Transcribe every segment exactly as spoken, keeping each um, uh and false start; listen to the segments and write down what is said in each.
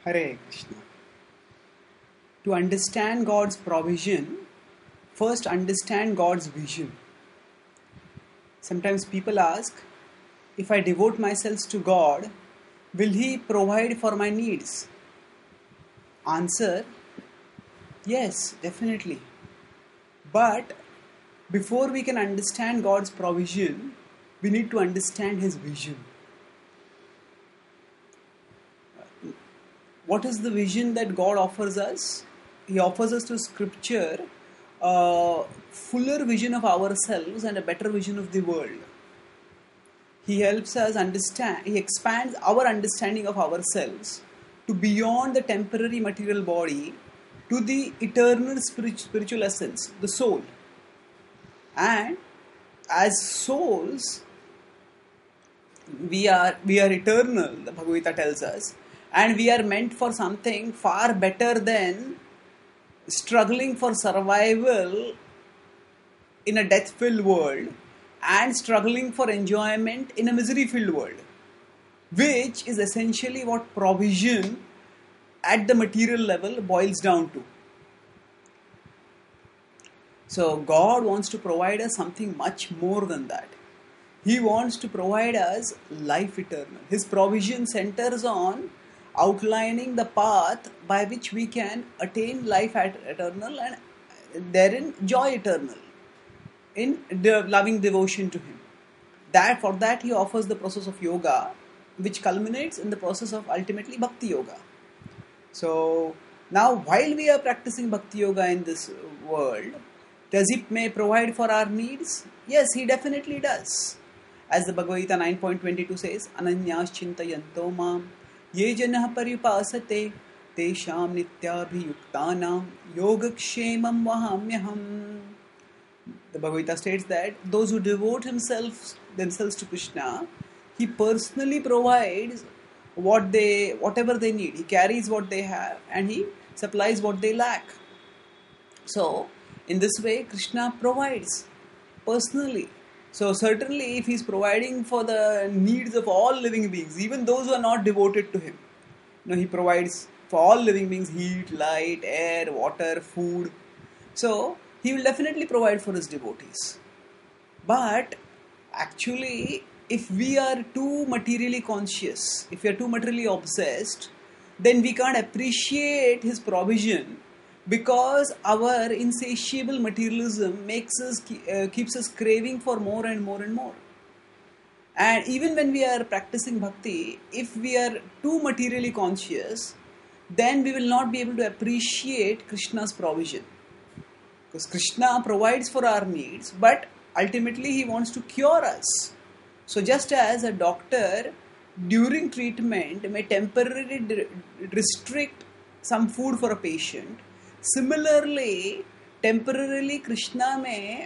Hare Krishna. To understand God's provision, first understand God's vision. Sometimes people ask, if I devote myself to God, will He provide for my needs? Answer, yes, definitely. But before we can understand God's provision, we need to understand His vision. What is the vision that God offers us? He offers us through scripture a fuller vision of ourselves and a better vision of the world. He helps us understand, He expands our understanding of ourselves to beyond the temporary material body to the eternal spiritual essence, the soul. And as souls, we are we are eternal, the Bhagavad Gita tells us, and we are meant for something far better than struggling for survival in a death-filled world and struggling for enjoyment in a misery-filled world, which is essentially what provision at the material level boils down to. So God wants to provide us something much more than that. He wants to provide us life eternal. His provision centers on outlining the path by which we can attain life eternal and therein joy eternal in de- loving devotion to Him. That for that He offers the process of yoga, which culminates in the process of ultimately bhakti yoga. So now, while we are practicing bhakti yoga in this world, does He may provide for our needs? Yes, He definitely does. As the Bhagavad Gita nine point twenty-two says, Ananyas chintayanto mam ye janah paripasate tesham nityabhiyuktanam yogakshemam vahamyaham. The Bhagavad Gita states that those who devote himself themselves to Krishna, He personally provides what they whatever they need. He carries what they have and He supplies what they lack. So, in this way, Krishna provides personally. So certainly if He is providing for the needs of all living beings, even those who are not devoted to Him, you know, He provides for all living beings heat, light, air, water, food. So He will definitely provide for His devotees. But actually, if we are too materially conscious, if we are too materially obsessed, then we can't appreciate His provision, because our insatiable materialism makes us uh, keeps us craving for more and more and more. And even when we are practicing bhakti, if we are too materially conscious, then we will not be able to appreciate Krishna's provision. Because Krishna provides for our needs, but ultimately He wants to cure us. So just as a doctor during treatment may temporarily restrict some food for a patient, similarly, temporarily Krishna may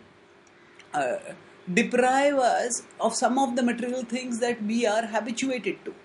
uh, deprive us of some of the material things that we are habituated to.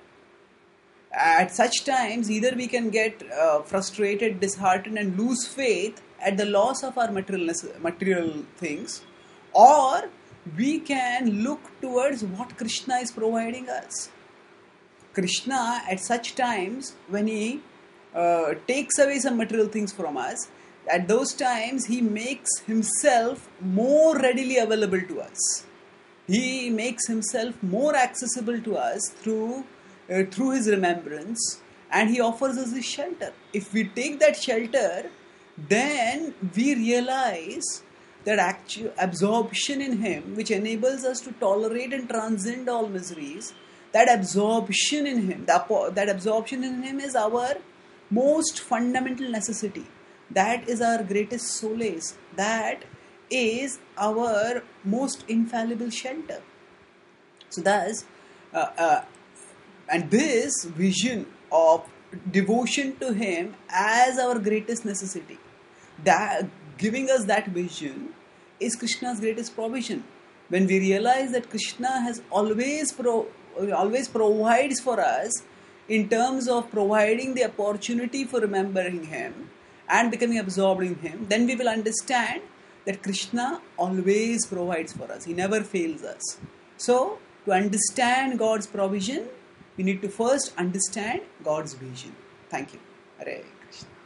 At such times, either we can get uh, frustrated, disheartened and lose faith at the loss of our material, material things, or we can look towards what Krishna is providing us. Krishna at such times, when He Uh, takes away some material things from us, at those times He makes Himself more readily available to us. He makes Himself more accessible to us through uh, through His remembrance, and He offers us His shelter. If we take that shelter, then we realize that actual absorption in Him, which enables us to tolerate and transcend all miseries, that absorption in Him, that, that absorption in Him is our most fundamental necessity. That is our greatest solace. That is our most infallible shelter. So thus, uh, uh, and this vision of devotion to Him as our greatest necessity, that giving us that vision is Krishna's greatest provision. When we realize that Krishna has always pro, always provides for us, in terms of providing the opportunity for remembering Him and becoming absorbed in Him, then we will understand that Krishna always provides for us. He never fails us. So, to understand God's provision, we need to first understand God's vision. Thank you. Hare Krishna.